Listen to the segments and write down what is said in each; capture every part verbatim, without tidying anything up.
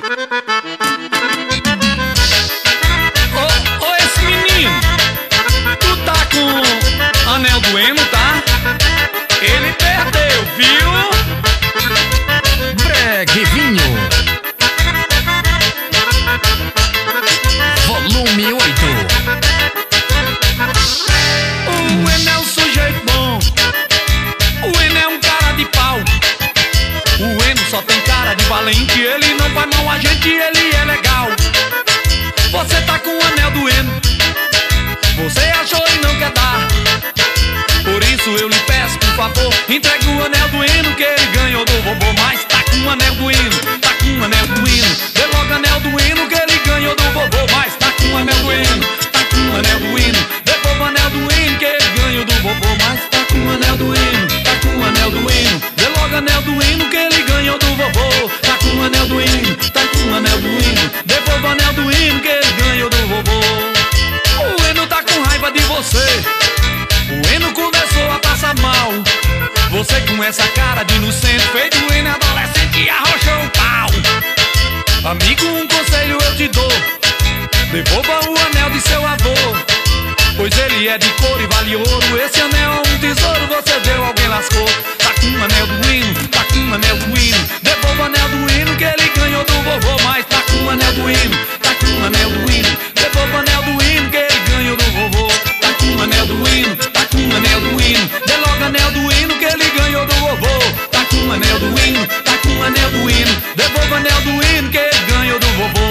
Ô, ô, esse menino, tu tá com anel do emo, tá? Ele perdeu, viu? Breguevinho Volume oito. O Eno é um sujeito bom, o Eno é um cara de pau. O Eno só tem cara de valente, ele não faz mal a gente, ele é legal. Você tá com o anel do Eno, você achou e não quer dar. Por isso eu lhe peço, por favor, entregue o anel do Eno que ele ganhou do vovô. Mas tá com o anel do Eno, tá com o anel do Eno, dê logo o anel do Eno que ele ganhou do vovô. Mas tá com o anel do Eno, tá com o anel do Eno, devolva o anel do Eno que ele ganhou do vovô. Mas tá com o anel do Eno, tá com o anel do Eno, dê logo o anel do Eno que ele ganhou do vovô. Tá com o anel do Eno, tá com o anel do Eno, devolva o anel do Eno que ele ganhou do vovô. O Eno tá com raiva de você, o Eno começou a passar mal. Você com essa cara de inocente, feito o Eno adolescente e arrochou o pau. Amigo, um conselho eu te dou, devolva o anel de seu avô, pois ele é de couro e vale ouro. Esse anel é um tesouro, você deu, alguém lascou. Tá com o anel do Eno, tá com o anel do Eno, devolva o anel do Eno que ele ganhou do vovô. Mas tá com o anel do Eno, tá com o anel do Eno, devolva o anel do Eno que ele ganhou do vovô. Tá com o anel do Eno, tá com o anel do Eno, dê logo o anel do Eno que ele ganhou do vovô. Tá com o anel do Eno, tá com o anel do Eno, devolva o anel do Eno que ele ganhou do vovô.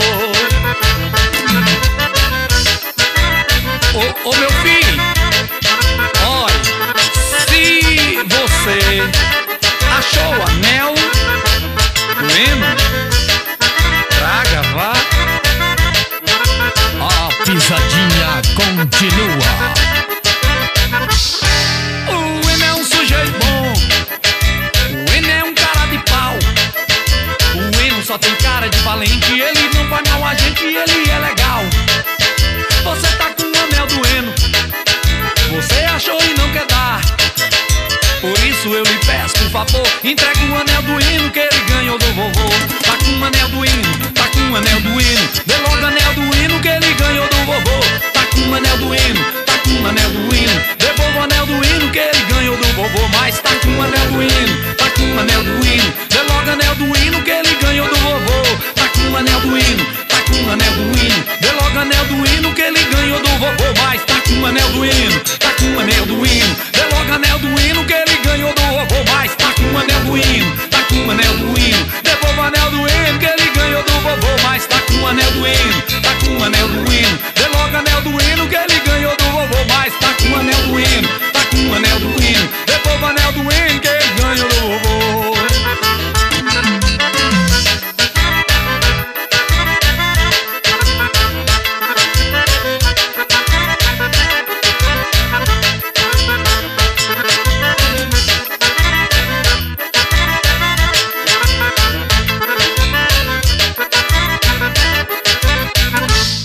Ô, ô meu filho, olha, se você achou o anel do Eno, traga, vá. A pisadinha continua. O Eno é um sujeito bom, o Eno é um cara de pau. O Eno só tem cara de valente, ele não faz mal a gente, ele é legal. Você tá com o anel do Eno, você achou e não quer dar. Por isso eu lhe peço, por favor, entregue o anel do Eno que ele ganhou do vovô. Tá com o anel do